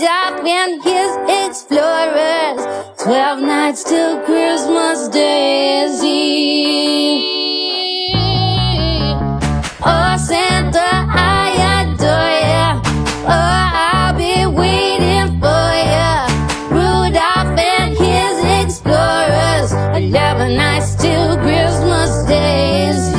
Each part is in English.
Rudolph and his explorers, 12 nights till Christmas Day's Eve. Oh, Santa, I adore ya. Oh, I'll be waiting for ya. Rudolph and his explorers, 11 nights till Christmas Day's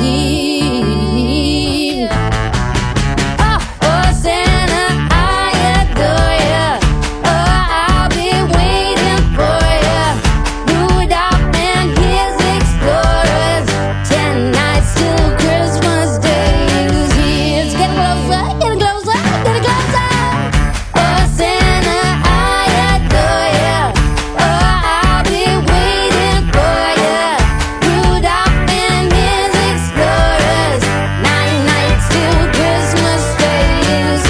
Eve. Oh, oh, Santa, I adore ya. Oh, I'll be waiting for ya. Rudolph and his explorers, 10 nights till Christmas Day's Eve. It's getting closer, getting closer, getting closer. Oh, Santa, I adore ya. Oh, I'll be waiting for ya. Rudolph and his explorers, 9 nights till Christmas Day's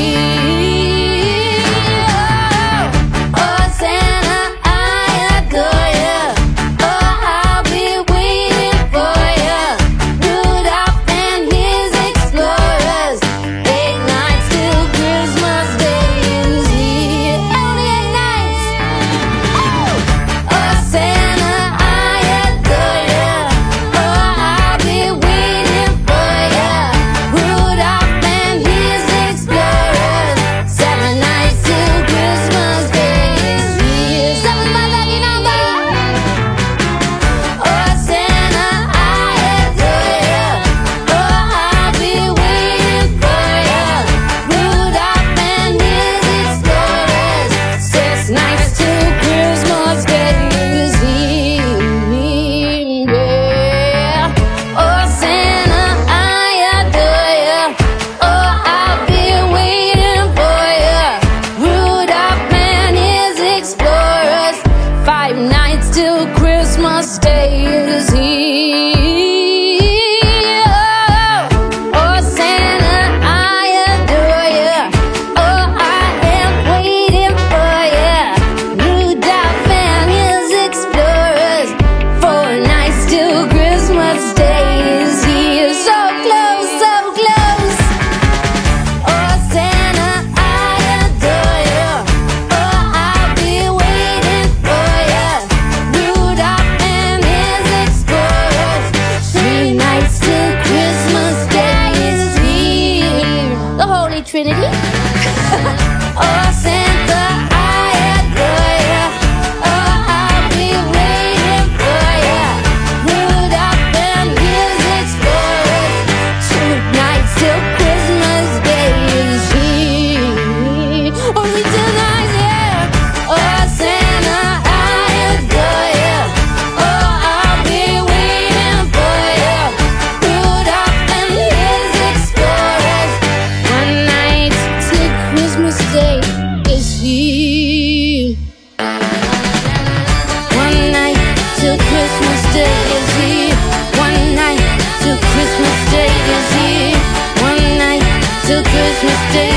Eve. Oh, oh, Santa, I adore ya. Oh, I'll be waiting for ya. Rudolph and his explorers, 8 nights till Christmas Day's Eve. Only 8 nights. Oh, Santa, I adore ya. Oh, I'll be waiting for ya. Rudolph and his explorers, 7 nights till Christmas Day's Eve. 7's my lucky number. Oh, Santa, I adore ya. Oh, I'll be waiting for ya. Rudolph and his explorers, 6 nights till Christmas Day's Eve. Yeah. Oh, Santa, I adore ya. Oh, I'll be waiting for ya. Rudolph and his explorers, 5 nights till Christmas Day's Eve. Oh, Santa, I adore ya. Oh, I am waiting for ya. Rudolph and his explorers, 4 nights till Christmas Day's Eve. So close, so close. Oh, Santa, I adore ya. Oh, I'll be waiting for ya. Rudolph and his explorers, 3 nights till Christmas Day's Eve. The Holy Trinity. Oh, Santa, I adore ya. Oh, I'll be waiting for ya. Rudolph and his explorers, 2 nights till Christmas Day's Eve. Only 2 nights, yeah. Oh, Santa, I adore ya. Oh, I'll be waiting for ya. Rudolph and his explorers, 1 night till Christmas Day's Eve. 1 night till Christmas Day's Eve. 1 night till Christmas Day's Eve. 1 night till Christmas Day.